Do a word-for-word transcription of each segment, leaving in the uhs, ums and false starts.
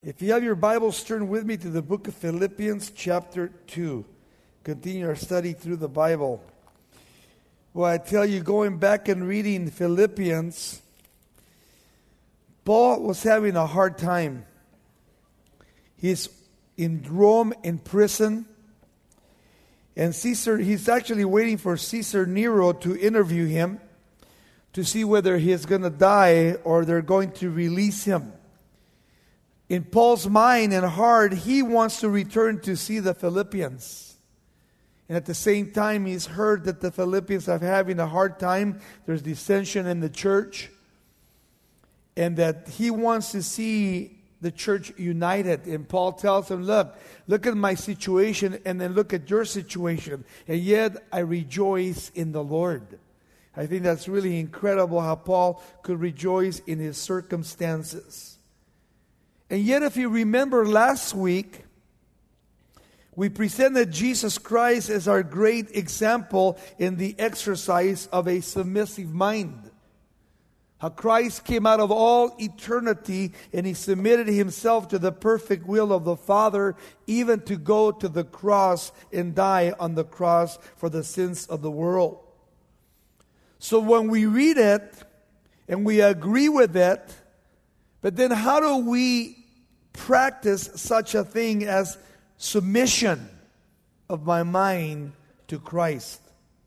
If you have your Bibles, turn with me to the book of Philippians chapter two. Continue our study through the Bible. Well, I tell you, going back and reading Philippians, Paul was having a hard time. He's in Rome in prison. And Caesar, he's actually waiting for Caesar Nero to interview him to see whether he's going to die or they're going to release him. In Paul's mind and heart, he wants to return to see the Philippians. And at the same time, he's heard that the Philippians are having a hard time. There's dissension in the church. And that he wants to see the church united. And Paul tells him, look, look at my situation and then look at your situation. And yet I rejoice in the Lord. I think that's really incredible how Paul could rejoice in his circumstances. And yet, if you remember last week, we presented Jesus Christ as our great example in the exercise of a submissive mind. How Christ came out of all eternity and He submitted Himself to the perfect will of the Father, even to go to the cross and die on the cross for the sins of the world. So when we read it and we agree with it, but then how do we practice such a thing as submission of my mind to Christ?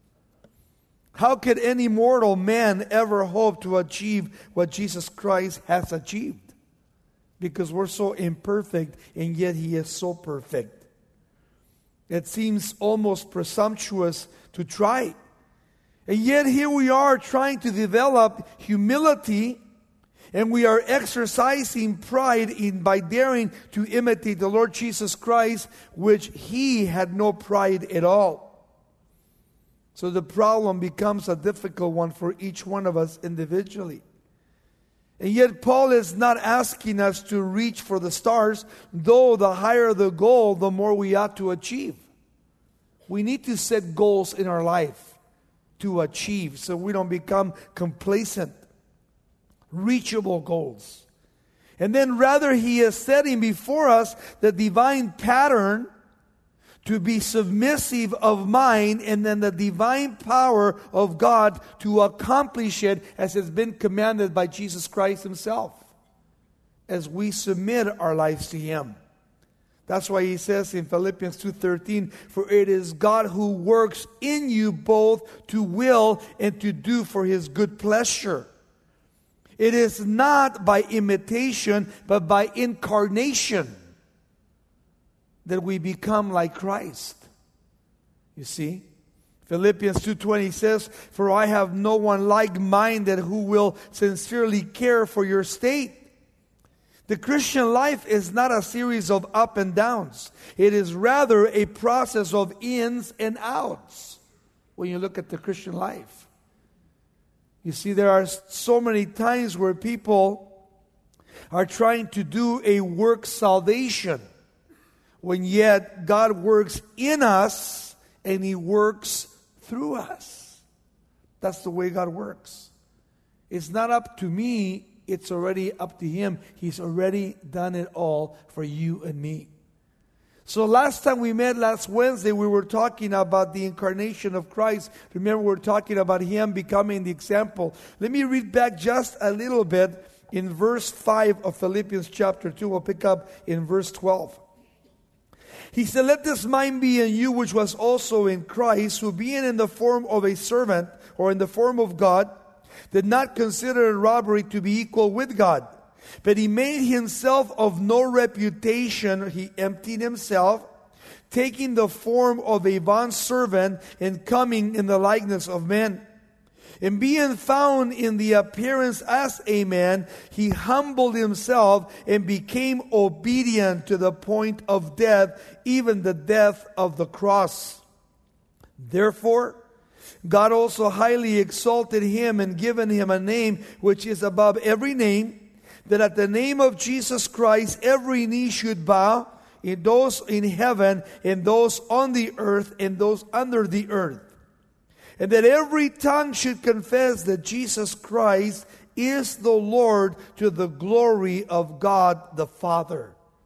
How could any mortal man ever hope to achieve what Jesus Christ has achieved? Because we're so imperfect and yet He is so perfect. It seems almost presumptuous to try. And yet here we are trying to develop humility, and we are exercising pride in by daring to imitate the Lord Jesus Christ, which He had no pride at all. So the problem becomes a difficult one for each one of us individually. And yet Paul is not asking us to reach for the stars, though the higher the goal, the more we ought to achieve. We need to set goals in our life to achieve so we don't become complacent. Reachable goals. And then rather He is setting before us the divine pattern to be submissive of mind, and then the divine power of God to accomplish it as has been commanded by Jesus Christ Himself as we submit our lives to Him. That's why He says in Philippians two thirteen, for it is God who works in you both to will and to do for His good pleasure. It is not by imitation, but by incarnation that we become like Christ. You see? Philippians two twenty says, for I have no one like-minded who will sincerely care for your state. The Christian life is not a series of up and downs. It is rather a process of ins and outs when you look at the Christian life. You see, there are so many times where people are trying to do a work salvation, when yet God works in us and He works through us. That's the way God works. It's not up to me, it's already up to Him. He's already done it all for you and me. So last time we met, last Wednesday, we were talking about the incarnation of Christ. Remember, we were talking about Him becoming the example. Let me read back just a little bit in verse five of Philippians chapter two. We'll pick up in verse twelve. He said, let this mind be in you which was also in Christ, who being in the form of a servant, or in the form of God, did not consider robbery to be equal with God. But He made Himself of no reputation. He emptied Himself, taking the form of a bondservant and coming in the likeness of men. And being found in the appearance as a man, He humbled Himself and became obedient to the point of death, even the death of the cross. Therefore, God also highly exalted Him and given Him a name which is above every name, that at the name of Jesus Christ every knee should bow, in those in heaven, and those on the earth, and those under the earth. And that every tongue should confess that Jesus Christ is the Lord, to the glory of God the Father.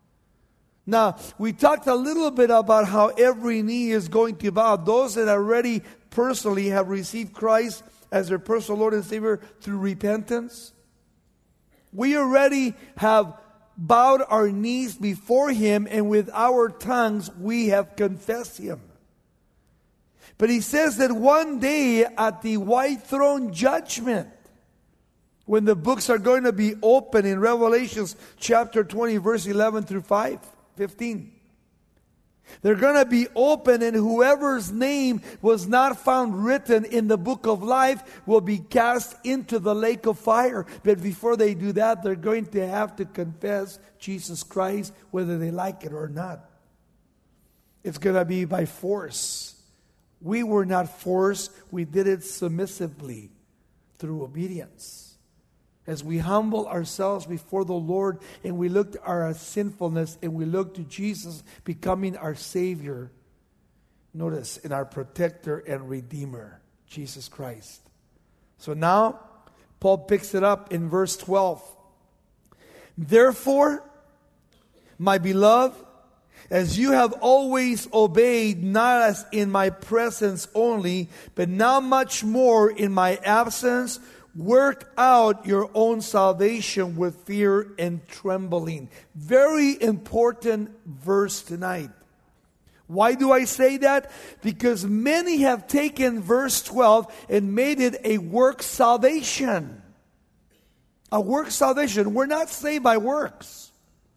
Now, we talked a little bit about how every knee is going to bow. Those that already personally have received Christ as their personal Lord and Savior through repentance. We already have bowed our knees before Him, and with our tongues we have confessed Him. But He says that one day at the white throne judgment, when the books are going to be open in Revelations chapter twenty, verse eleven through five, fifteen. They're going to be open, and whoever's name was not found written in the book of life will be cast into the lake of fire. But before they do that, they're going to have to confess Jesus Christ, whether they like it or not. It's going to be by force. We were not forced. We did it submissively through obedience. As we humble ourselves before the Lord and we look at our sinfulness and we look to Jesus becoming our Savior, notice, and our protector and Redeemer, Jesus Christ. So now, Paul picks it up in verse twelve. Therefore, my beloved, as you have always obeyed, not as in my presence only, but now much more in my absence, work out your own salvation with fear and trembling. Very important verse tonight. Why do I say that? Because many have taken verse twelve and made it a work salvation. A work salvation. We're not saved by works.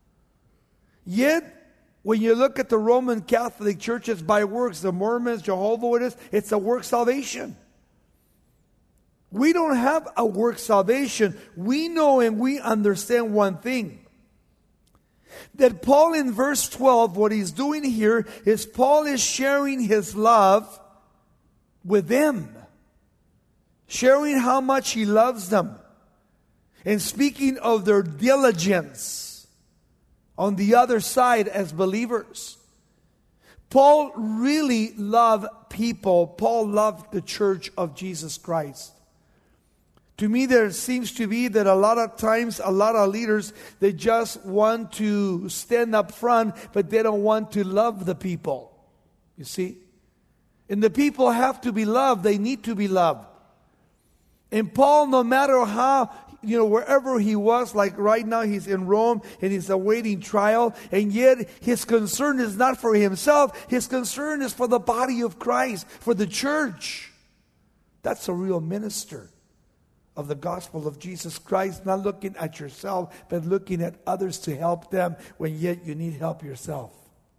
Yet, when you look at the Roman Catholic Church, it's by works. The Mormons, Jehovah's Witnesses, it's a work salvation. We don't have a work salvation. We know and we understand one thing. That Paul in verse twelve, what he's doing here is Paul is sharing his love with them. Sharing how much he loves them. And speaking of their diligence on the other side as believers. Paul really loved people. Paul loved the church of Jesus Christ. To me, there seems to be that a lot of times, a lot of leaders, they just want to stand up front, but they don't want to love the people. You see? And the people have to be loved. They need to be loved. And Paul, no matter how, you know, wherever he was, like right now he's in Rome and he's awaiting trial, and yet his concern is not for himself. His concern is for the body of Christ, for the church. That's a real minister of the gospel of Jesus Christ, not looking at yourself, but looking at others to help them when yet you need help yourself.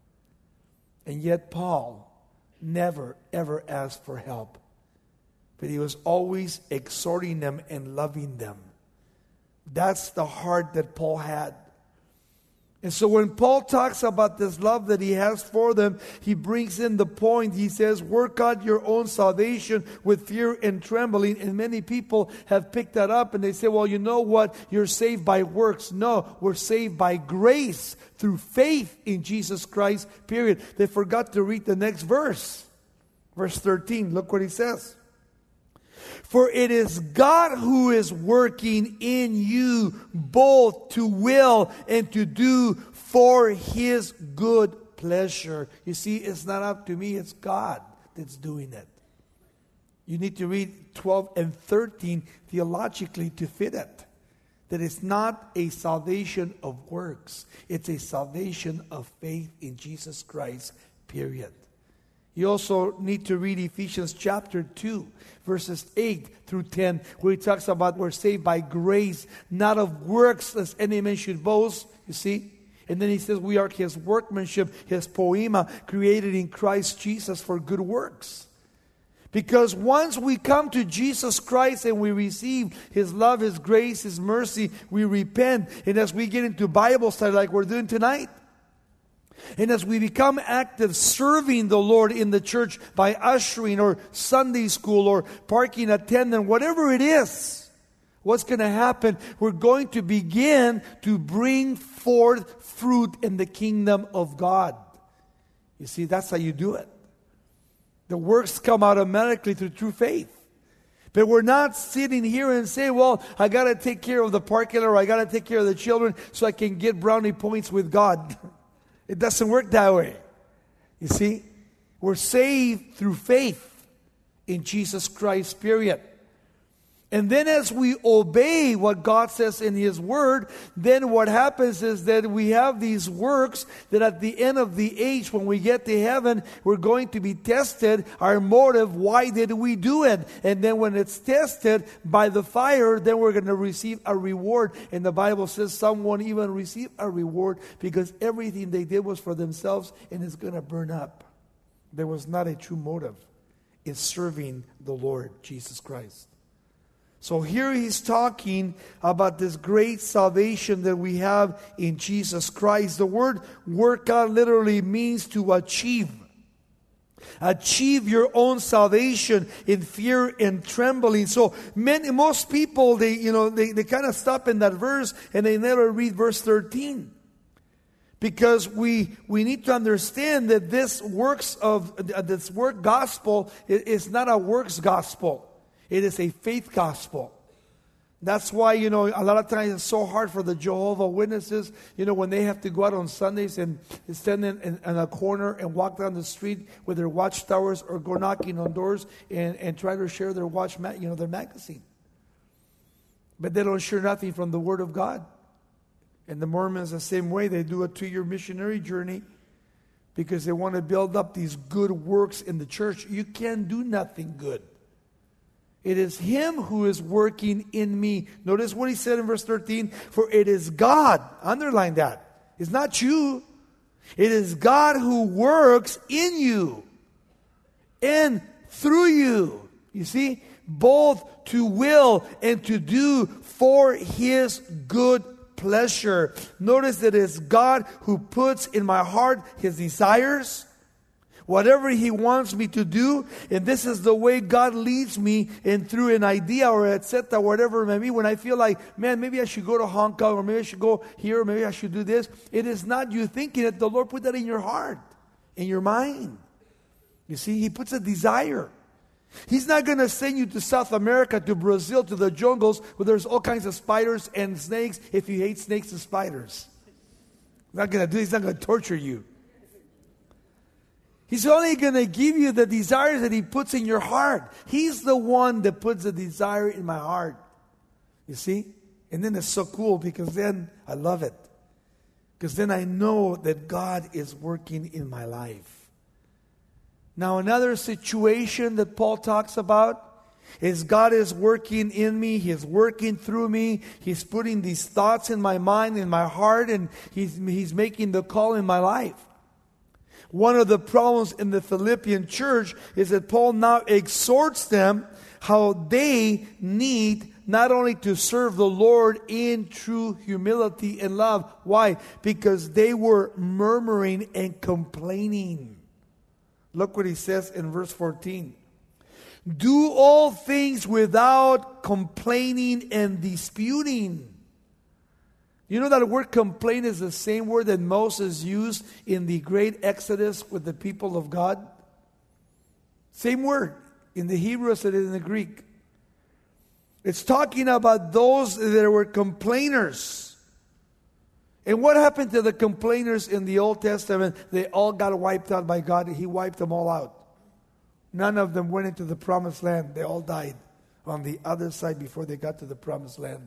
And yet Paul never, ever asked for help. But he was always exhorting them and loving them. That's the heart that Paul had. And so when Paul talks about this love that he has for them, he brings in the point. He says, work out your own salvation with fear and trembling. And many people have picked that up and they say, well, you know what? You're saved by works. No, we're saved by grace through faith in Jesus Christ, period. They forgot to read the next verse. Verse thirteen, look what he says. For it is God who is working in you both to will and to do for His good pleasure. You see, it's not up to me, it's God that's doing it. You need to read twelve and thirteen theologically to fit it. That it's not a salvation of works. It's a salvation of faith in Jesus Christ, period. You also need to read Ephesians chapter two, verses eight through ten, where he talks about we're saved by grace, not of works, lest any man should boast, you see. And then he says we are His workmanship, His poema, created in Christ Jesus for good works. Because once we come to Jesus Christ and we receive His love, His grace, His mercy, we repent. And as we get into Bible study like we're doing tonight, and as we become active serving the Lord in the church by ushering or Sunday school or parking attendant, whatever it is, what's going to happen? We're going to begin to bring forth fruit in the kingdom of God. You see, that's how you do it. The works come automatically through true faith. But we're not sitting here and saying, well, I got to take care of the parking lot or I got to take care of the children so I can get brownie points with God. It doesn't work that way. You see? We're saved through faith in Jesus Christ, period. And then as we obey what God says in His Word, then what happens is that we have these works that at the end of the age, when we get to heaven, we're going to be tested. Our motive, why did we do it? And then when it's tested by the fire, then we're going to receive a reward. And the Bible says some won't even receive a reward because everything they did was for themselves and it's going to burn up. There was not a true motive in serving the Lord Jesus Christ. So here he's talking about this great salvation that we have in Jesus Christ. The word work out literally means to achieve. Achieve your own salvation in fear and trembling. So many, most people, they, you know, they, they kind of stop in that verse and they never read verse thirteen. Because we we need to understand that this works of this work gospel is not a works gospel. It is a faith gospel. That's why, you know, a lot of times it's so hard for the Jehovah Witnesses, you know, when they have to go out on Sundays and stand in, in, in a corner and walk down the street with their watchtowers or go knocking on doors and, and try to share their watch, ma- you know, their magazine. But they don't share nothing from the Word of God. And the Mormons, the same way, they do a two-year missionary journey because they want to build up these good works in the church. You can't do nothing good. It is Him who is working in me. Notice what he said in verse thirteen. For it is God. Underline that. It's not you. It is God who works in you and through you. You see? Both to will and to do for His good pleasure. Notice that it's God who puts in my heart His desires. Whatever He wants me to do, and this is the way God leads me in through an idea or et cetera, whatever it may be. When I feel like, man, maybe I should go to Hong Kong, or maybe I should go here, or maybe I should do this. It is not you thinking it. The Lord put that in your heart, in your mind. You see, He puts a desire. He's not going to send you to South America, to Brazil, to the jungles where there's all kinds of spiders and snakes if you hate snakes and spiders. He's not going to do it. He's not going to torture you. He's only going to give you the desires that He puts in your heart. He's the one that puts the desire in my heart. You see? And then it's so cool because then I love it. Because then I know that God is working in my life. Now another situation that Paul talks about is God is working in me. He's working through me. He's putting these thoughts in my mind, in my heart, and He's, he's making the call in my life. One of the problems in the Philippian church is that Paul now exhorts them how they need not only to serve the Lord in true humility and love. Why? Because they were murmuring and complaining. Look what he says in verse fourteen. Do all things without complaining and disputing. You know that word complain is the same word that Moses used in the great Exodus with the people of God? Same word in the Hebrew as it is in the Greek. It's talking about those that were complainers. And what happened to the complainers in the Old Testament? They all got wiped out by God. He wiped them all out. None of them went into the promised land. They all died on the other side before they got to the promised land.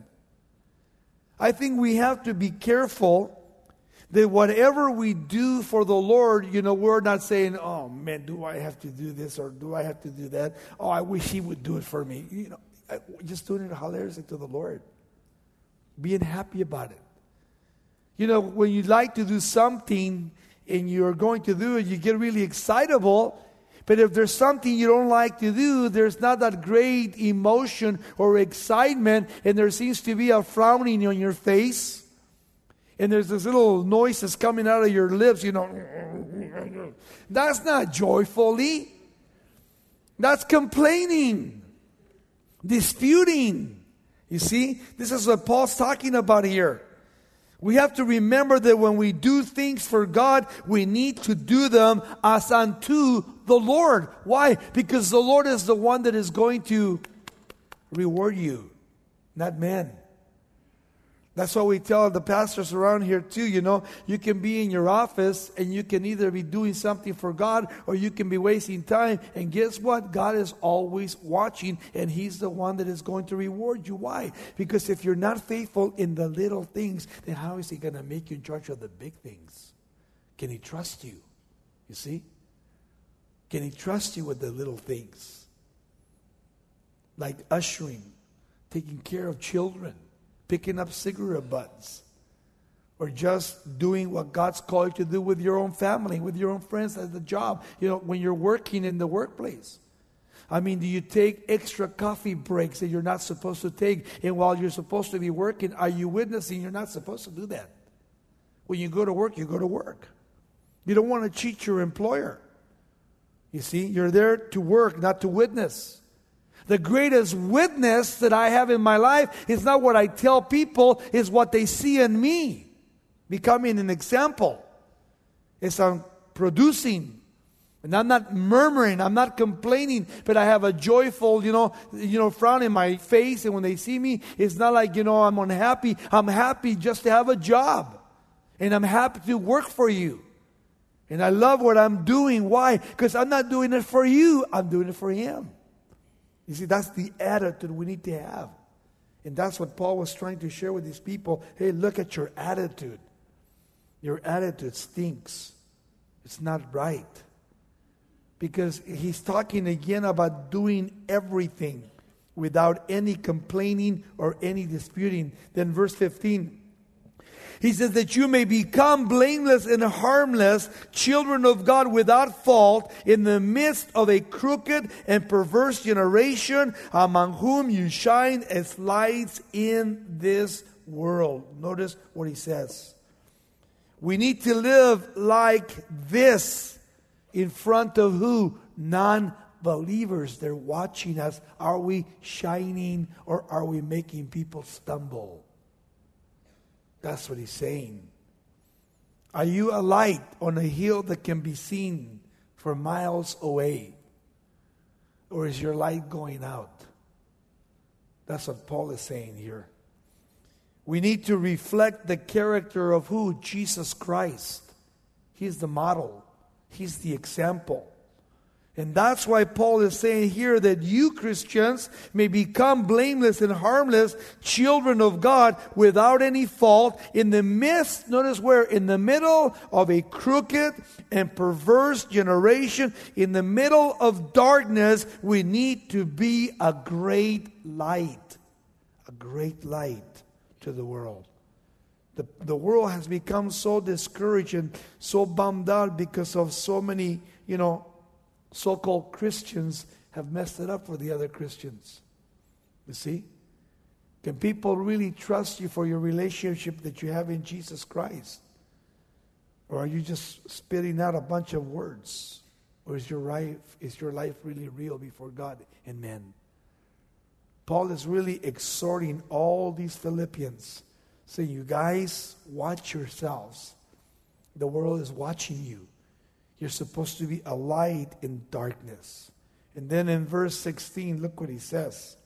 I think we have to be careful that whatever we do for the Lord, you know, we're not saying, oh man, do I have to do this or do I have to do that? Oh, I wish He would do it for me. You know, just doing it hilariously to the Lord. Being happy about it. You know, when you like to do something and you're going to do it, you get really excitable. But if there's something you don't like to do, there's not that great emotion or excitement, and there seems to be a frowning on your face, and there's this little noise that's coming out of your lips, you know. That's not joyfully. That's complaining, disputing. You see, this is what Paul's talking about here. We have to remember that when we do things for God, we need to do them as unto the Lord. Why? Because the Lord is the one that is going to reward you, not man. That's what we tell the pastors around here too, you know. You can be in your office and you can either be doing something for God or you can be wasting time. And guess what? God is always watching and He's the one that is going to reward you. Why? Because if you're not faithful in the little things, then how is He going to make you in charge of the big things? Can He trust you? You see? Can He trust you with the little things? Like ushering, taking care of children, picking up cigarette butts, or just doing what God's called you to do with your own family, with your own friends at the job, you know, when you're working in the workplace. I mean, do you take extra coffee breaks that you're not supposed to take? And while you're supposed to be working, are you witnessing? You're not supposed to do that. When you go to work, you go to work. You don't want to cheat your employer. You see, you're there to work, not to witness. The greatest witness that I have in my life is not what I tell people, is what they see in me. Becoming an example. It's I'm producing. And I'm not murmuring, I'm not complaining, but I have a joyful, you know, you know, frown in my face. And when they see me, it's not like, you know, I'm unhappy. I'm happy just to have a job. And I'm happy to work for you. And I love what I'm doing. Why? Because I'm not doing it for you. I'm doing it for Him. You see, that's the attitude we need to have. And that's what Paul was trying to share with these people. Hey, look at your attitude. Your attitude stinks. It's not right. Because he's talking again about doing everything without any complaining or any disputing. Then verse fifteen. He says that you may become blameless and harmless, children of God without fault, in the midst of a crooked and perverse generation, among whom you shine as lights in this world. Notice what he says. We need to live like this in front of who? Non-believers. They're watching us. Are we shining or are we making people stumble? That's what he's saying. Are you a light on a hill that can be seen for miles away? Or is your light going out? That's what Paul is saying here. We need to reflect the character of who? Jesus Christ. He's the model. He's the example. And that's why Paul is saying here that you Christians may become blameless and harmless, children of God without any fault, in the midst, notice where, in the middle of a crooked and perverse generation, in the middle of darkness, we need to be a great light. A great light to the world. The, the world has become so discouraged and so bummed out because of so many, you know, so-called Christians have messed it up for the other Christians. You see? Can people really trust you for your relationship that you have in Jesus Christ? Or are you just spitting out a bunch of words? Or is your life, is your life really real before God and men? Paul is really exhorting all these Philippians, saying, you guys, watch yourselves. The world is watching you. You're supposed to be a light in darkness. And then in verse sixteen, look what he says.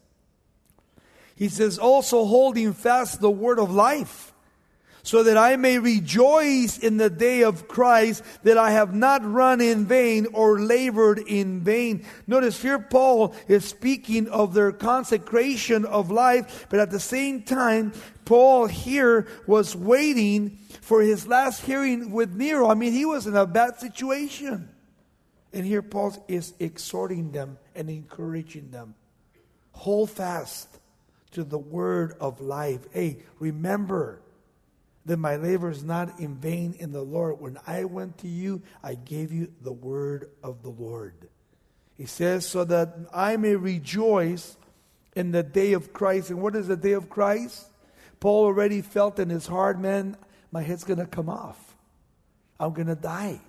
He says, also holding fast the word of life, so that I may rejoice in the day of Christ, that I have not run in vain or labored in vain. Notice here Paul is speaking of their consecration of life, but at the same time, Paul here was waiting for his last hearing with Nero. I mean, he was in a bad situation. And here Paul is exhorting them and encouraging them. Hold fast to the word of life. Hey, remember that my labor is not in vain in the Lord. When I went to you, I gave you the word of the Lord. He says, so that I may rejoice in the day of Christ. And what is the day of Christ? Paul already felt in his heart, man, my head's going to come off. I'm going to die.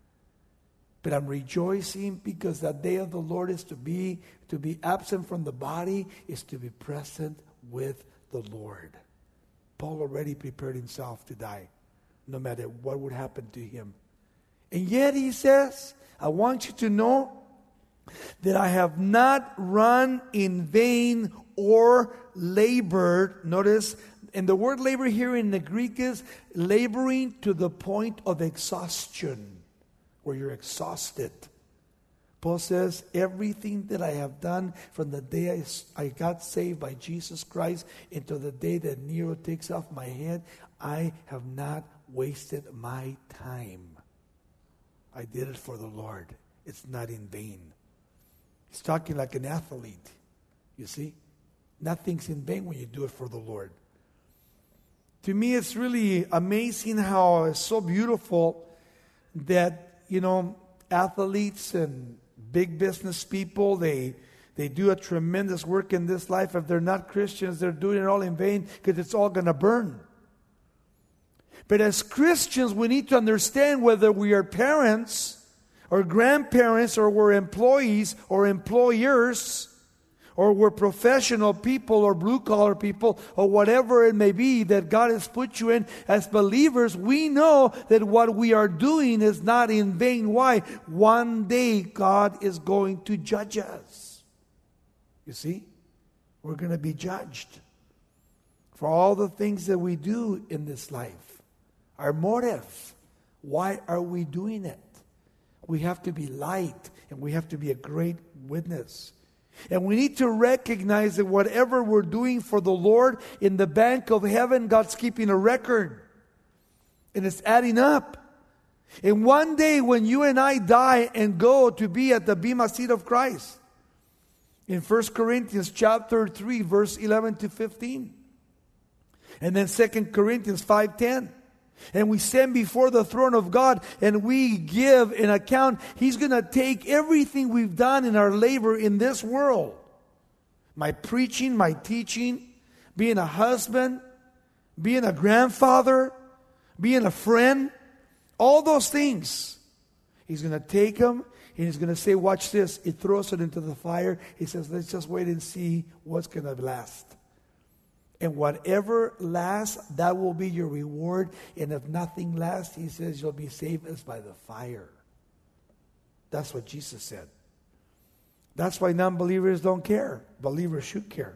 But I'm rejoicing because the day of the Lord is to be, to be absent from the body, is to be present with the Lord. Paul already prepared himself to die, no matter what would happen to him. And yet he says, I want you to know that I have not run in vain or labored, notice, and the word labor here in the Greek is laboring to the point of exhaustion, where you're exhausted. Paul says, everything that I have done from the day I, I got saved by Jesus Christ until the day that Nero takes off my head, I have not wasted my time. I did it for the Lord. It's not in vain. He's talking like an athlete. You see? Nothing's in vain when you do it for the Lord. To me, it's really amazing how it's so beautiful that, you know, athletes and big business people, they they do a tremendous work in this life. If they're not Christians, they're doing it all in vain because it's all going to burn. But as Christians, we need to understand whether we are parents or grandparents or we're employees or employers or we're professional people or blue-collar people or whatever it may be that God has put you in. As believers, we know that what we are doing is not in vain. Why? One day God is going to judge us. You see? We're going to be judged for all the things that we do in this life. Our motive. Why are we doing it? We have to be light and we have to be a great witness. And we need to recognize that whatever we're doing for the Lord, in the bank of heaven, God's keeping a record. And it's adding up. And one day when you and I die and go to be at the Bema seat of Christ, in First Corinthians chapter three, verse eleven to fifteen. And then Second Corinthians five ten. And we stand before the throne of God and we give an account. He's going to take everything we've done in our labor in this world. My preaching, my teaching, being a husband, being a grandfather, being a friend, all those things. He's going to take them and he's going to say, watch this. He throws it into the fire. He says, let's just wait and see what's going to last. And whatever lasts, that will be your reward. And if nothing lasts, he says, you'll be saved as by the fire. That's what Jesus said. That's why non-believers don't care. Believers should care.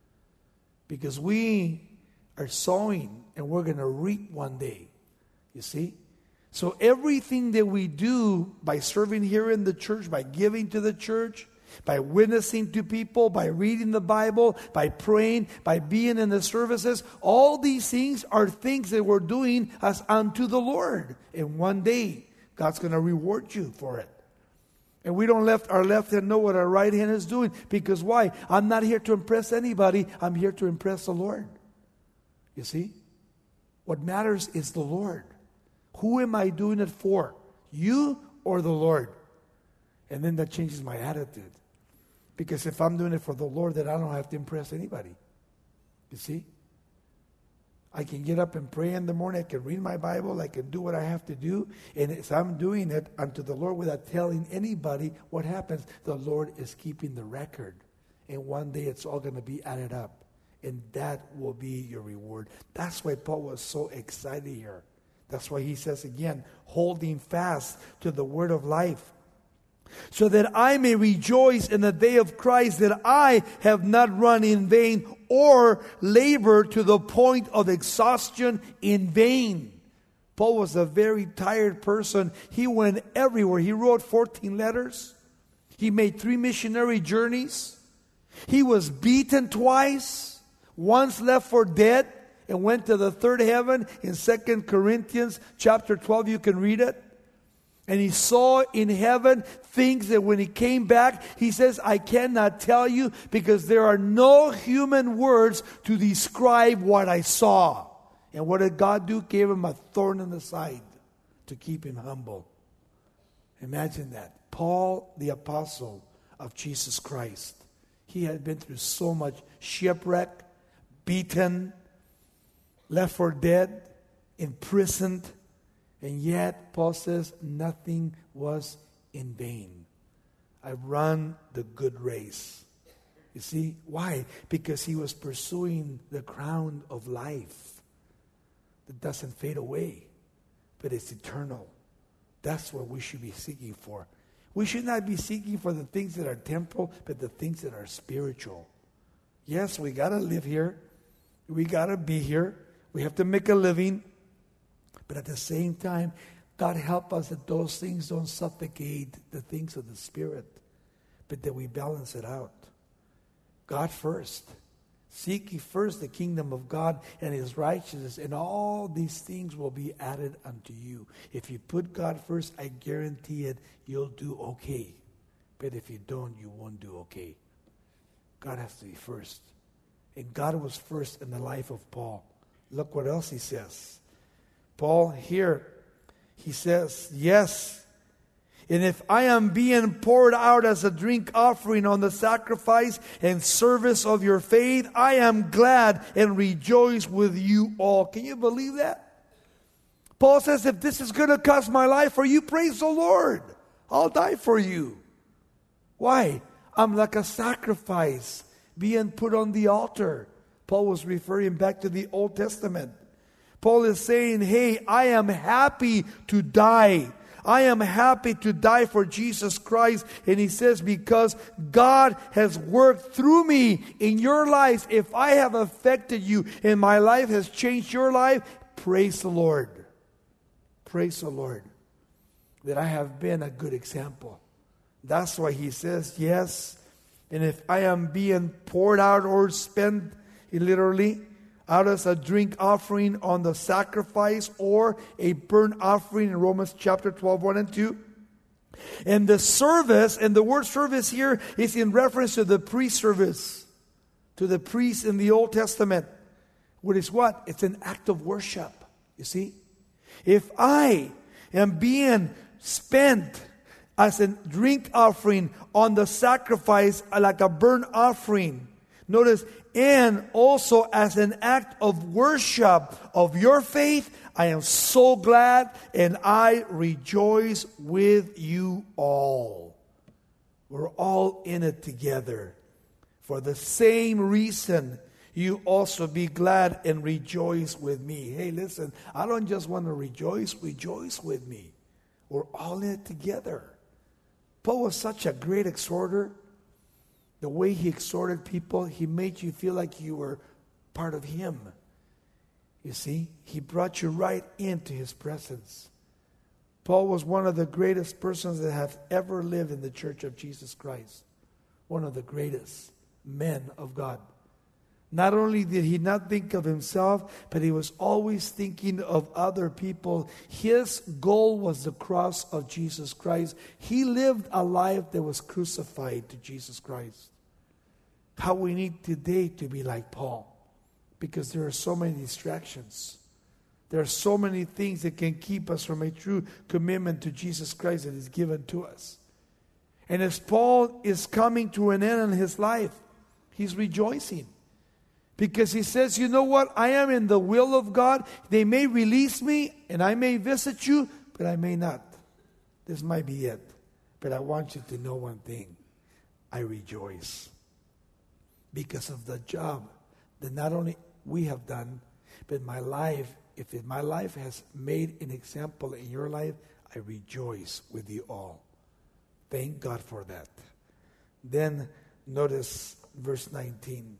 Because we are sowing and we're going to reap one day. You see? So everything that we do by serving here in the church, by giving to the church, by witnessing to people, by reading the Bible, by praying, by being in the services, all these things are things that we're doing as unto the Lord. And one day, God's going to reward you for it. And we don't let our left hand know what our right hand is doing. Because why? I'm not here to impress anybody. I'm here to impress the Lord. You see? What matters is the Lord. Who am I doing it for? You or the Lord? And then that changes my attitude. Because if I'm doing it for the Lord, then I don't have to impress anybody. You see? I can get up and pray in the morning. I can read my Bible. I can do what I have to do. And as I'm doing it unto the Lord without telling anybody what happens, the Lord is keeping the record. And one day it's all going to be added up. And that will be your reward. That's why Paul was so excited here. That's why he says again, holding fast to the word of life. So that I may rejoice in the day of Christ, that I have not run in vain or labored to the point of exhaustion in vain. Paul was a very tired person. He went everywhere. He wrote fourteen letters. He made three missionary journeys. He was beaten twice. Once left for dead and went to the third heaven. In Second Corinthians chapter twelve, you can read it. And he saw in heaven things that when he came back, he says, I cannot tell you because there are no human words to describe what I saw. And what did God do? Gave him a thorn in the side to keep him humble. Imagine that. Paul, the apostle of Jesus Christ, he had been through so much shipwreck, beaten, left for dead, imprisoned. And yet, Paul says, nothing was in vain. I've run the good race. You see? Why? Because he was pursuing the crown of life that doesn't fade away, but it's eternal. That's what we should be seeking for. We should not be seeking for the things that are temporal, but the things that are spiritual. Yes, we got to live here. We got to be here. We have to make a living. But at the same time, God help us that those things don't suffocate the things of the Spirit, but that we balance it out. God first. Seek ye first the kingdom of God and His righteousness, and all these things will be added unto you. If you put God first, I guarantee it, you'll do okay. But if you don't, you won't do okay. God has to be first. And God was first in the life of Paul. Look what else he says. Paul here, he says, yes, and if I am being poured out as a drink offering on the sacrifice and service of your faith, I am glad and rejoice with you all. Can you believe that? Paul says, if this is going to cost my life for you, praise the Lord. I'll die for you. Why? I'm like a sacrifice being put on the altar. Paul was referring back to the Old Testament. Paul is saying, hey, I am happy to die. I am happy to die for Jesus Christ. And he says, because God has worked through me in your lives. If I have affected you and my life has changed your life, praise the Lord. Praise the Lord that I have been a good example. That's why he says, yes. And if I am being poured out or spent literally out as a drink offering on the sacrifice or a burnt offering in Romans chapter twelve, one and two. And the service, and the word service here is in reference to the priest service, to the priest in the Old Testament. What is what? It's an act of worship, you see. If I am being spent as a drink offering on the sacrifice like a burnt offering, notice, and also as an act of worship of your faith, I am so glad and I rejoice with you all. We're all in it together. For the same reason, you also be glad and rejoice with me. Hey, listen, I don't just want to rejoice, rejoice with me. We're all in it together. Paul was such a great exhorter. The way he exhorted people, he made you feel like you were part of him. You see, he brought you right into his presence. Paul was one of the greatest persons that have ever lived in the church of Jesus Christ. One of the greatest men of God. Not only did he not think of himself, but he was always thinking of other people. His goal was the cross of Jesus Christ. He lived a life that was crucified to Jesus Christ. How we need today to be like Paul, because there are so many distractions. There are so many things that can keep us from a true commitment to Jesus Christ that is given to us. And as Paul is coming to an end in his life, he's rejoicing. Because he says, you know what? I am in the will of God. They may release me and I may visit you, but I may not. This might be it. But I want you to know one thing. I rejoice. Because of the job that not only we have done, but my life, if it, my life has made an example in your life, I rejoice with you all. Thank God for that. Then notice verse nineteen.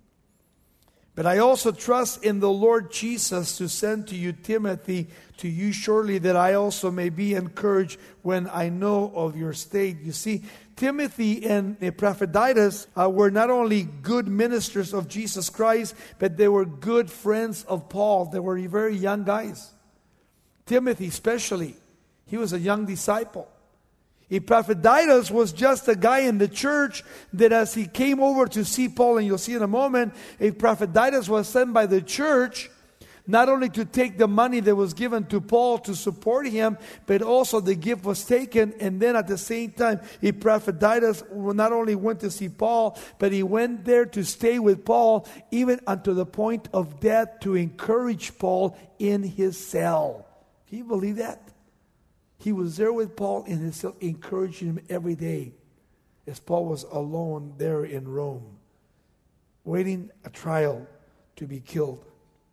But I also trust in the Lord Jesus to send to you Timothy to you shortly, that I also may be encouraged when I know of your state. You see, Timothy and Epaphroditus uh, were not only good ministers of Jesus Christ, but they were good friends of Paul. They were very young guys. Timothy especially, he was a young disciple. Epaphroditus was just a guy in the church that as he came over to see Paul, and you'll see in a moment, Epaphroditus was sent by the church not only to take the money that was given to Paul to support him, but also the gift was taken. And then at the same time, Epaphroditus not only went to see Paul, but he went there to stay with Paul, even unto the point of death, to encourage Paul in his cell. Can you believe that? He was there with Paul in his cell, encouraging him every day as Paul was alone there in Rome, waiting a trial to be killed.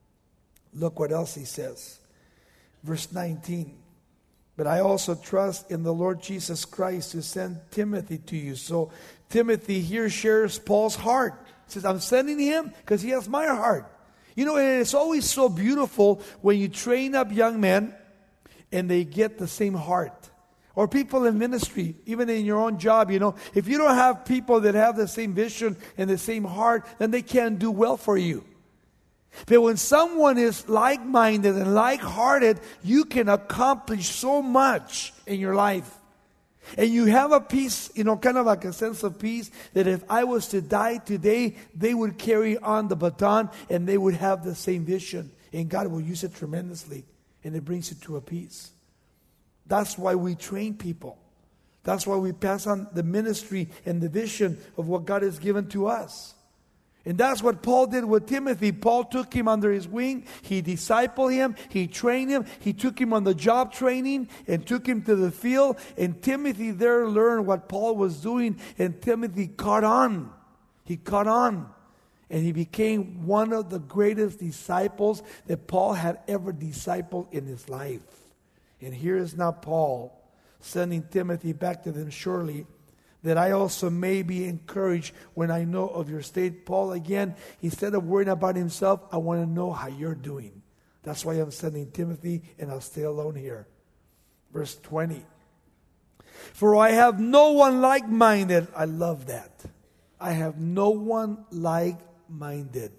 Look what else he says. Verse nineteen. But I also trust in the Lord Jesus Christ to send Timothy to you. So Timothy here shares Paul's heart. He says, I'm sending him because he has my heart. You know, and it's always so beautiful when you train up young men and they get the same heart. Or people in ministry, even in your own job, you know. If you don't have people that have the same vision and the same heart, then they can't do well for you. But when someone is like-minded and like-hearted, you can accomplish so much in your life. And you have a peace, you know, kind of like a sense of peace, that if I was to die today, they would carry on the baton and they would have the same vision. And God will use it tremendously. And it brings you to a peace. That's why we train people. That's why we pass on the ministry and the vision of what God has given to us. And that's what Paul did with Timothy. Paul took him under his wing. He discipled him. He trained him. He took him on the job training and took him to the field. And Timothy there learned what Paul was doing. And Timothy caught on. He caught on. And he became one of the greatest disciples that Paul had ever discipled in his life. And here is now Paul sending Timothy back to them surely, that I also may be encouraged when I know of your state. Paul, again, instead of worrying about himself, I want to know how you're doing. That's why I'm sending Timothy, and I'll stay alone here. Verse twenty. For I have no one like-minded. I love that. I have no one like-minded.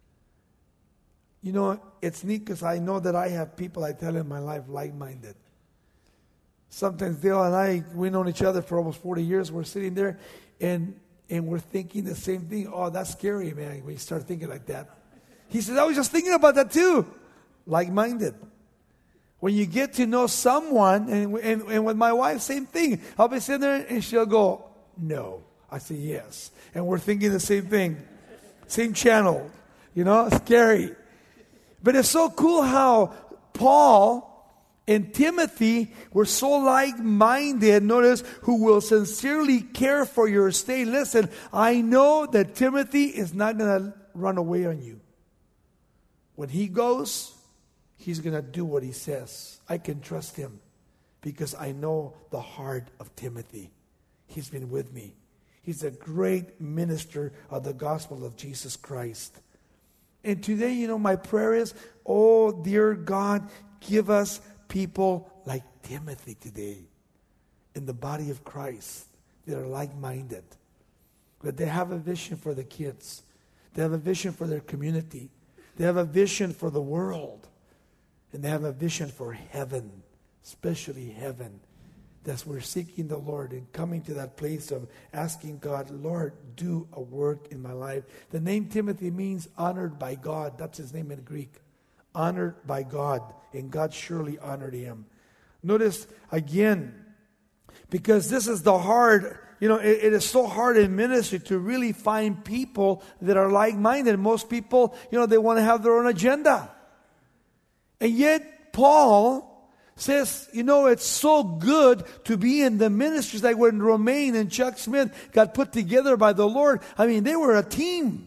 You know, it's neat because I know that I have people I tell in my life like-minded. Sometimes Dale and I, we known each other for almost forty years. We're sitting there and and we're thinking the same thing. Oh, that's scary, man, when you start thinking like that. He says, I was just thinking about that too. Like-minded. When you get to know someone, and, and, and with my wife, same thing. I'll be sitting there and she'll go, no. I say, yes. And we're thinking the same thing. Same channel. You know, scary. But it's so cool how Paul and Timothy were so like-minded, notice, who will sincerely care for your stay. Listen, I know that Timothy is not going to run away on you. When he goes, he's going to do what he says. I can trust him because I know the heart of Timothy. He's been with me. He's a great minister of the gospel of Jesus Christ. And today, you know, my prayer is, oh, dear God, give us people like Timothy today in the body of Christ that are like-minded. That they have a vision for the kids. They have a vision for their community. They have a vision for the world. And they have a vision for heaven, especially heaven. That's we're seeking the Lord and coming to that place of asking God, Lord, do a work in my life. The name Timothy means honored by God. That's his name in Greek. Honored by God. And God surely honored him. Notice again, because this is the hard, you know, it, it is so hard in ministry to really find people that are like-minded. Most people, you know, they want to have their own agenda. And yet, Paul says, you know, it's so good to be in the ministries like when Romaine and Chuck Smith got put together by the Lord. I mean, they were a team.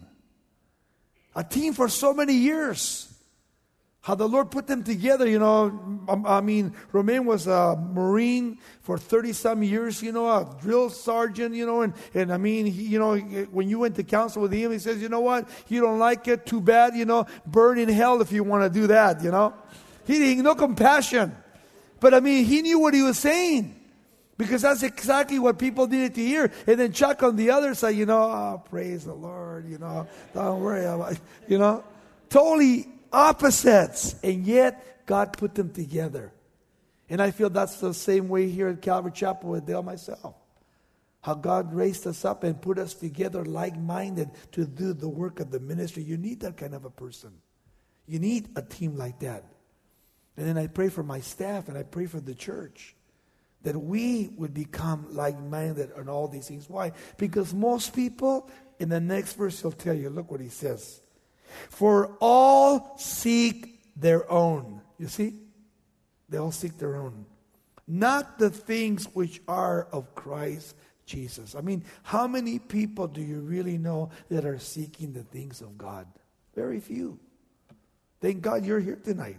A team for so many years. How the Lord put them together, you know. I mean, Romaine was a Marine for thirty-some years, you know, a drill sergeant, you know. And, and I mean, he, you know, when you went to counsel with him, he says, you know what? You don't like it? Too bad, you know. Burn in hell if you want to do that, you know. He had no compassion. But I mean, he knew what he was saying. Because that's exactly what people needed to hear. And then Chuck on the other side, you know, oh, praise the Lord, you know, don't worry about it, you know. Totally opposites. And yet, God put them together. And I feel that's the same way here at Calvary Chapel with Dale myself. How God raised us up and put us together like-minded to do the work of the ministry. You need that kind of a person. You need a team like that. And then I pray for my staff and I pray for the church that we would become like-minded on all these things. Why? Because most people, in the next verse he'll tell you, look what he says. For all seek their own. You see? They all seek their own. Not the things which are of Christ Jesus. I mean, how many people do you really know that are seeking the things of God? Very few. Thank God you're here tonight.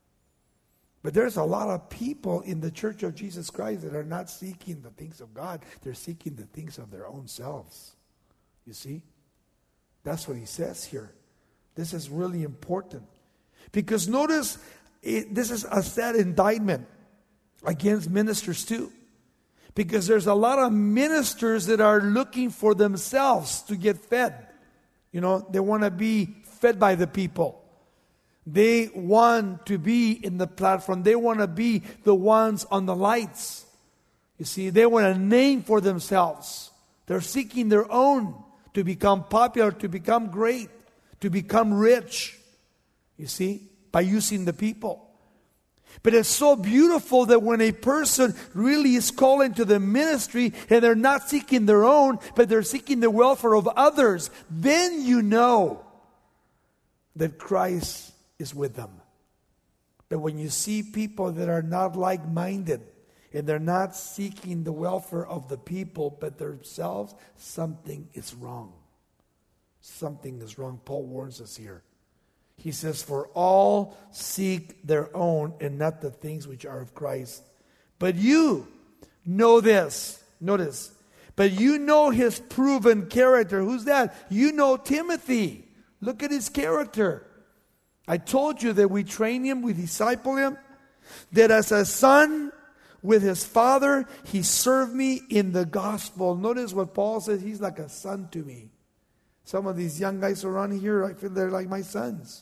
But there's a lot of people in the Church of Jesus Christ that are not seeking the things of God. They're seeking the things of their own selves. You see? That's what he says here. This is really important. Because notice, it, this is a sad indictment against ministers too. Because there's a lot of ministers that are looking for themselves to get fed. You know, they want to be fed by the people. They want to be in the platform. They want to be the ones on the lights. You see, they want a name for themselves. They're seeking their own to become popular, to become great, to become rich. You see, by using the people. But it's so beautiful that when a person really is called into the ministry and they're not seeking their own, but they're seeking the welfare of others, then you know that Christ is with them. But when you see people that are not like-minded and they're not seeking the welfare of the people but themselves, something is wrong. Something is wrong. Paul warns us here. He says, for all seek their own and not the things which are of Christ. But you know this. Notice. But you know his proven character. Who's that? You know Timothy. Look at his character. I told you that we train him, we disciple him. That as a son with his father, he served me in the gospel. Notice what Paul says. He's like a son to me. Some of these young guys around here, I feel they're like my sons.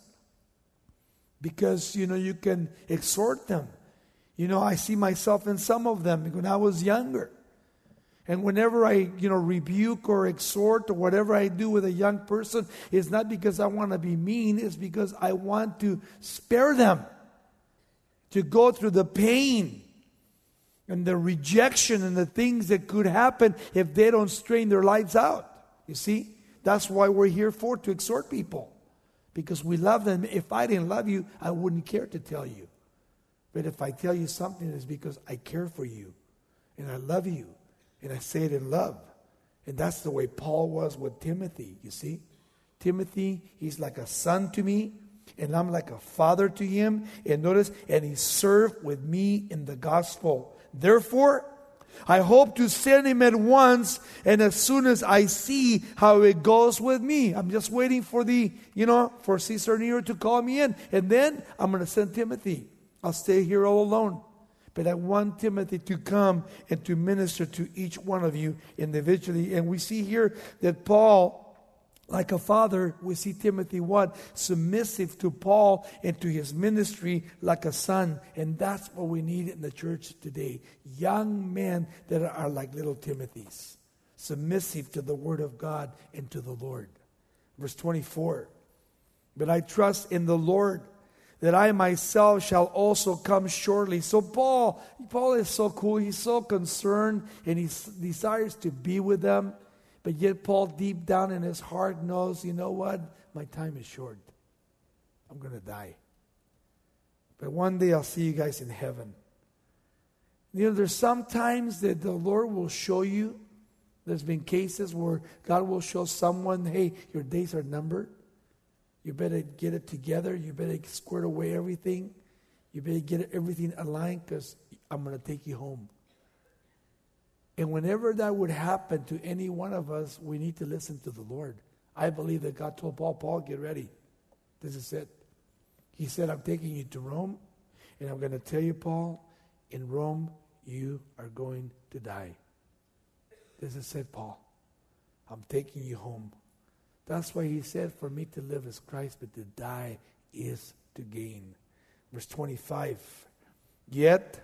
Because, you know, you can exhort them. You know, I see myself in some of them when I was younger. And whenever I, you know, rebuke or exhort or whatever I do with a young person, it's not because I want to be mean. It's because I want to spare them. To go through the pain and the rejection and the things that could happen if they don't strain their lives out. You see? That's why we're here for, to exhort people. Because we love them. If I didn't love you, I wouldn't care to tell you. But if I tell you something, it's because I care for you. And I love you. And I say it in love. And that's the way Paul was with Timothy, you see. Timothy, he's like a son to me. And I'm like a father to him. And notice, and he served with me in the gospel. Therefore, I hope to send him at once, and as soon as I see how it goes with me. I'm just waiting for the, you know, for Caesar Nero to call me in. And then I'm going to send Timothy. I'll stay here all alone. But I want Timothy to come and to minister to each one of you individually. And we see here that Paul, like a father, we see Timothy what? Submissive to Paul and to his ministry like a son. And that's what we need in the church today. Young men that are like little Timothys. Submissive to the word of God and to the Lord. Verse twenty-four. But I trust in the Lord that I myself shall also come shortly. So Paul, Paul is so cool. He's so concerned and he desires to be with them. But yet Paul deep down in his heart knows, you know what? My time is short. I'm going to die. But one day I'll see you guys in heaven. You know, there's some times that the Lord will show you. There's been cases where God will show someone, hey, your days are numbered. You better get it together. You better square away everything. You better get everything aligned because I'm going to take you home. And whenever that would happen to any one of us, we need to listen to the Lord. I believe that God told Paul, Paul, get ready. This is it. He said, I'm taking you to Rome, and I'm going to tell you, Paul, in Rome, you are going to die. This is it, Paul. I'm taking you home. That's why he said, for me to live is Christ, but to die is to gain. Verse twenty-five. Yet,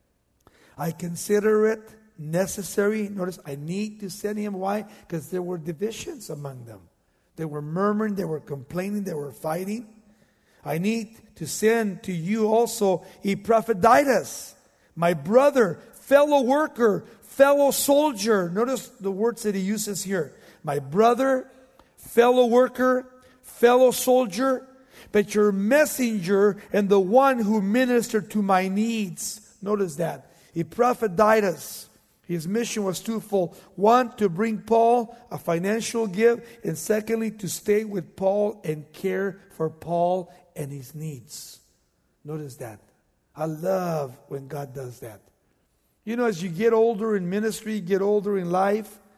I consider it necessary. Notice, I need to send him. Why? Because there were divisions among them. They were murmuring, they were complaining, they were fighting. I need to send to you also Epaphroditus, my brother, fellow worker, fellow soldier. Notice the words that he uses here. My brother, fellow worker, fellow soldier, but your messenger and the one who ministered to my needs. Notice that. Epaphroditus. His mission was twofold. One, to bring Paul a financial gift. And secondly, to stay with Paul and care for Paul and his needs. Notice that. I love when God does that. You know, as you get older in ministry, get older in life,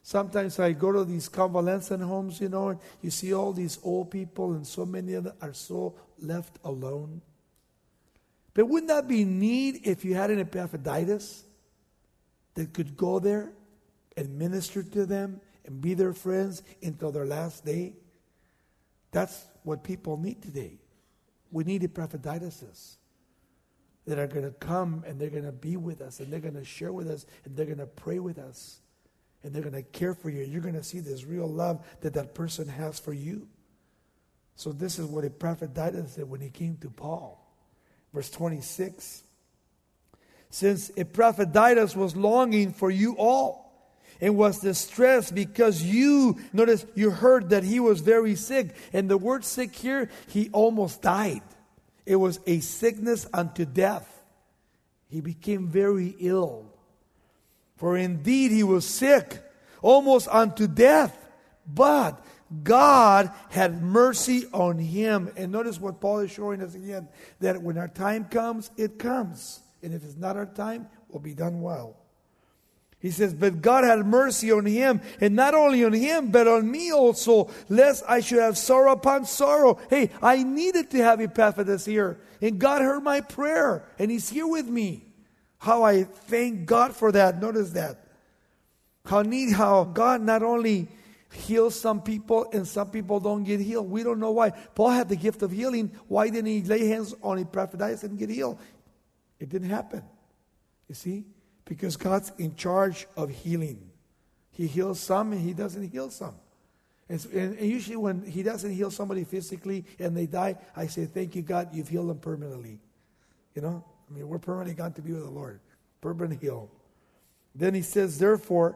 Sometimes I go to these convalescent homes, you know, and you see all these old people, and so many of them are so left alone. But wouldn't that be neat if you had an Epaphroditus that could go there and minister to them and be their friends until their last day? That's what people need today. We need Epaphroditus that are going to come and they're going to be with us and they're going to share with us and they're going to pray with us and they're going to care for you. You're going to see this real love that that person has for you. So this is what Epaphroditus did when he came to Paul. Verse twenty-six. Since Epaphroditus was longing for you all and was distressed because you, notice, you heard that he was very sick. And the word sick here, he almost died. It was a sickness unto death. He became very ill. For indeed he was sick, almost unto death. But God had mercy on him. And notice what Paul is showing us again, that when our time comes, it comes. And if it's not our time, we'll be done well. He says, but God had mercy on him, and not only on him, but on me also, lest I should have sorrow upon sorrow. Hey, I needed to have Epaphroditus here, and God heard my prayer, and he's here with me. How I thank God for that. Notice that. How neat how God not only heals some people, and some people don't get healed. We don't know why. Paul had the gift of healing. Why didn't he lay hands on Epaphroditus and get healed? It didn't happen. You see? Because God's in charge of healing. He heals some and he doesn't heal some. And, and, and usually when he doesn't heal somebody physically and they die, I say, thank you, God, you've healed them permanently. You know? I mean, we're permanently gone to be with the Lord. Permanent heal. Then he says, therefore,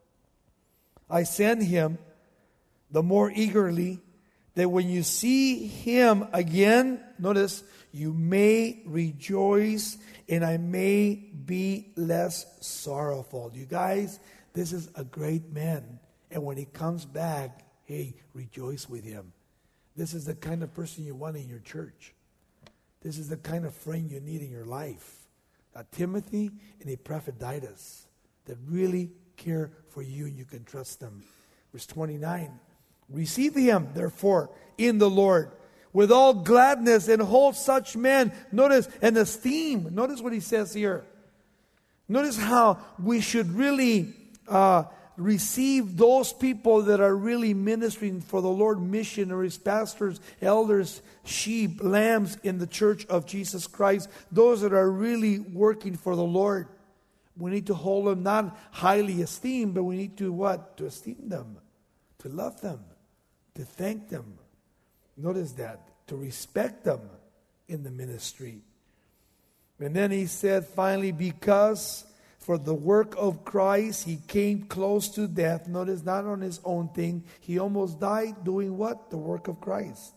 I send him the more eagerly, that when you see him again, notice, you may rejoice and I may be less sorrowful. You guys, this is a great man. And when he comes back, hey, rejoice with him. This is the kind of person you want in your church. This is the kind of friend you need in your life. Uh, Timothy and Epaphroditus that really care for you and you can trust them. Verse twenty-nine. Receive him, therefore, in the Lord, with all gladness, and hold such men, notice, and esteem. Notice what he says here. Notice how we should really uh, receive those people that are really ministering for the Lord, missionaries, pastors, elders, sheep, lambs in the church of Jesus Christ. Those that are really working for the Lord. We need to hold them not highly esteemed, but we need to what? To esteem them, to love them, to thank them. Notice that. To respect them in the ministry. And then he said finally, because for the work of Christ he came close to death. Notice, not on his own thing. He almost died doing what? The work of Christ.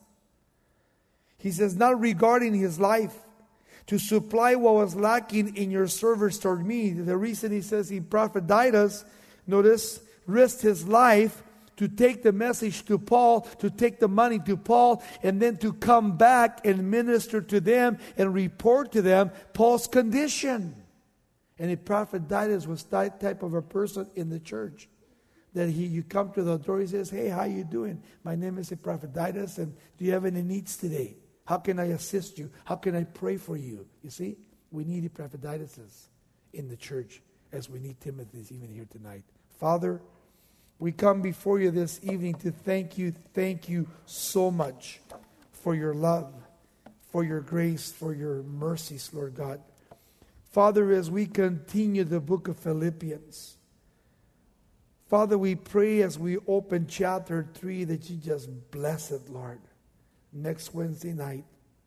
He says, not regarding his life, to supply what was lacking in your service toward me. The reason he says Epaphroditus, notice, risked his life to take the message to Paul, to take the money to Paul, and then to come back and minister to them and report to them Paul's condition. And Epaphroditus was that type of a person in the church. That he, you come to the door, he says, hey, how you doing? My name is Epaphroditus, and do you have any needs today? How can I assist you? How can I pray for you? You see, we need Epaphroditus in the church as we need Timothy's even here tonight. Father, we come before you this evening to thank you, thank you so much for your love, for your grace, for your mercies, Lord God. Father, as we continue the book of Philippians, Father, we pray as we open chapter three that you just bless it, Lord, next Wednesday night.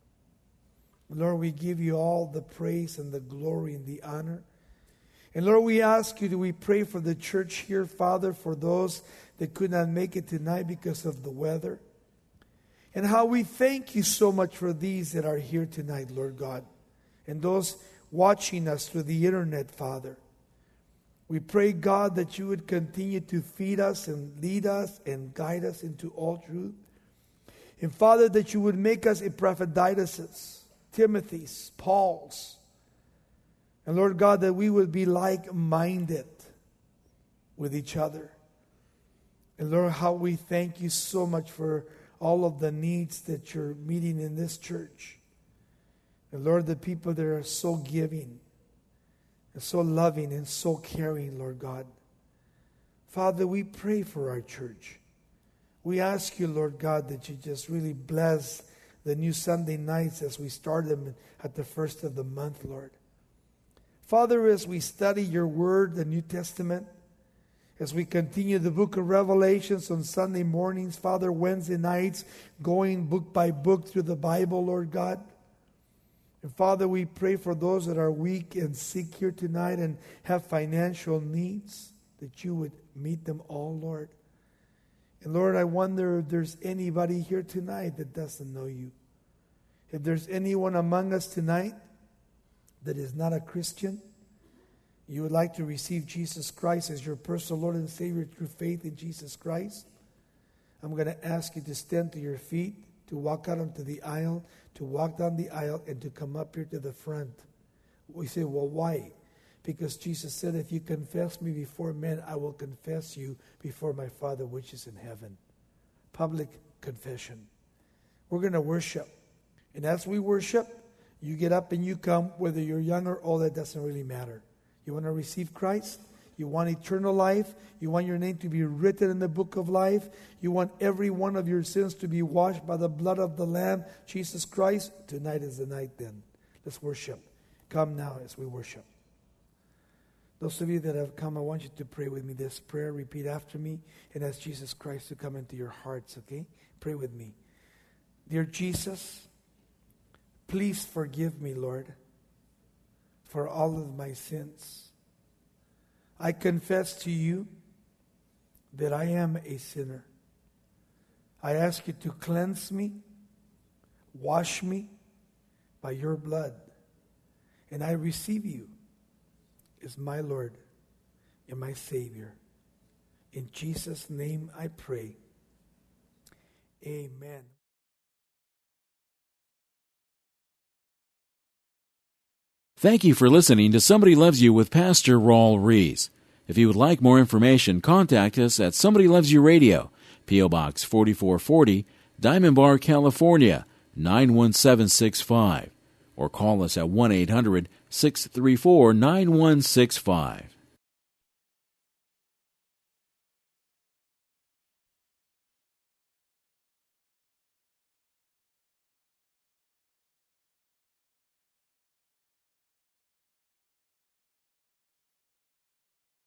Lord, we give you all the praise and the glory and the honor. And Lord, we ask you, do we pray for the church here, Father, for those that could not make it tonight because of the weather. And how we thank you so much for these that are here tonight, Lord God. And those watching us through the internet, Father. We pray, God, that you would continue to feed us and lead us and guide us into all truth. And Father, that you would make us Epaphroditus, Timothy's, Paul's. And Lord God, that we would be like-minded with each other. And Lord, how we thank you so much for all of the needs that you're meeting in this church. And Lord, the people that are so giving, and so loving, and so caring, Lord God. Father, we pray for our church. We ask you, Lord God, that you just really bless the new Sunday nights as we start them at the first of the month, Lord. Father, as we study your word, the New Testament, as we continue the book of Revelations on Sunday mornings, Father, Wednesday nights, going book by book through the Bible, Lord God. And Father, we pray for those that are weak and sick here tonight and have financial needs, that you would meet them all, Lord. And Lord, I wonder if there's anybody here tonight that doesn't know you. If there's anyone among us tonight that is not a Christian, you would like to receive Jesus Christ as your personal Lord and Savior through faith in Jesus Christ, I'm going to ask you to stand to your feet, to walk out onto the aisle, to walk down the aisle, and to come up here to the front. We say, well, why? Because Jesus said, if you confess me before men, I will confess you before my Father which is in heaven. Public confession. We're going to worship. And as we worship, you get up and you come, whether you're young or old, that doesn't really matter. You want to receive Christ? You want eternal life? You want your name to be written in the book of life? You want every one of your sins to be washed by the blood of the Lamb, Jesus Christ? Tonight is the night then. Let's worship. Come now as we worship. Those of you that have come, I want you to pray with me this prayer. Repeat after me and ask Jesus Christ to come into your hearts, okay? Pray with me. Dear Jesus, please forgive me, Lord, for all of my sins. I confess to you that I am a sinner. I ask you to cleanse me, wash me by your blood, and I receive you as my Lord and my Savior. In Jesus' name I pray. Amen. Thank you for listening to Somebody Loves You with Pastor Raul Rees. If you would like more information, contact us at Somebody Loves You Radio, P O Box forty-four forty, Diamond Bar, California, nine one seven six five, or call us at one eight hundred six three four nine one six five.